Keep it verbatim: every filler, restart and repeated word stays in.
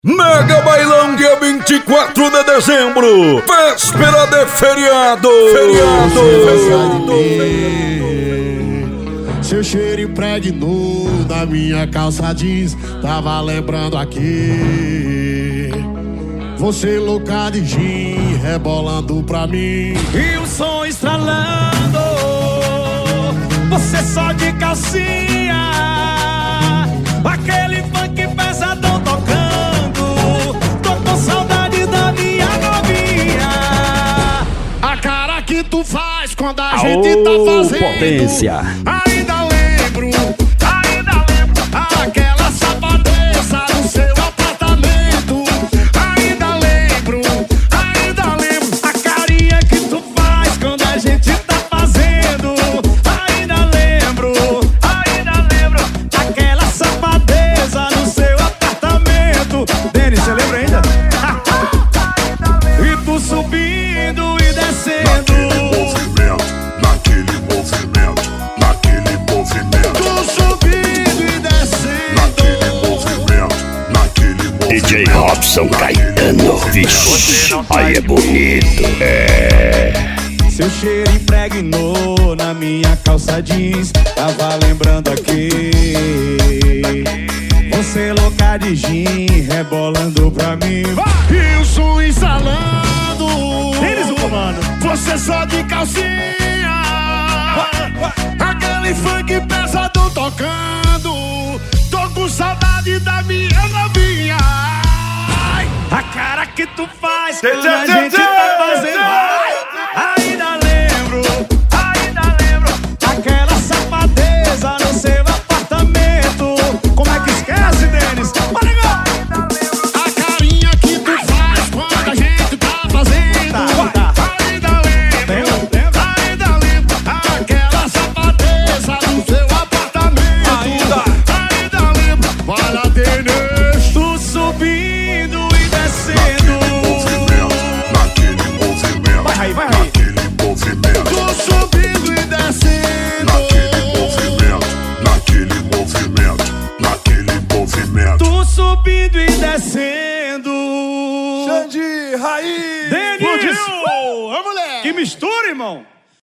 Mega Bailão dia vinte e quatro de dezembro, véspera de feriado. Feriado, feriado, feriado. Seu cheiro impregnou na minha calça jeans, tava lembrando aqui. Você louca de gin, rebolando pra mim e o som estralando. Você só de calcinha, aquele funk pesadão tocando. Tô com saudade da minha novinha. A cara que tu faz quando a Aô, gente tá fazendo potência. Ainda lembro, ainda lembro aquela safadeza no seu apartamento. Ainda lembro, ainda lembro a carinha que tu faz quando a gente tá fazendo. Ainda lembro, ainda lembro aquela safadeza no seu apartamento. Denis, você lembra ainda? E tu subindo e descendo. Naquele movimento, naquele movimento, tô subindo e descendo. Naquele movimento, naquele movimento. D J Robson Caetano, vixe, aí é bonito, é. Seu cheiro impregnou na minha calça jeans, tava lembrando aqui. Você louca de gin, rebolando pra mim. E o som instalando. Eles o comando. Você só de calcinha, aquele funk pesadão tocando. Tô com saudade da minha novinha. A cara que tu faz quando a gente tá fazendo. Ainda lembro, ainda lembro aquela safadeza no seu apartamento. Como é que esquece, Denis? A carinha que tu faz quando a gente tá fazendo. Tá, tá. Ainda lembro, ainda lembro aquela safadeza no seu apartamento. Ainda, ainda lembro. Vai lá, Denis. tu subindo e descendo. Naquele movimento, Vai aí, vai aí. naquele movimento. Tô subindo e descendo. Naquele movimento, naquele movimento, naquele movimento. Tu subindo e descendo. Xande, Raiz, Denis! Ô, moleque! Que mistura, irmão!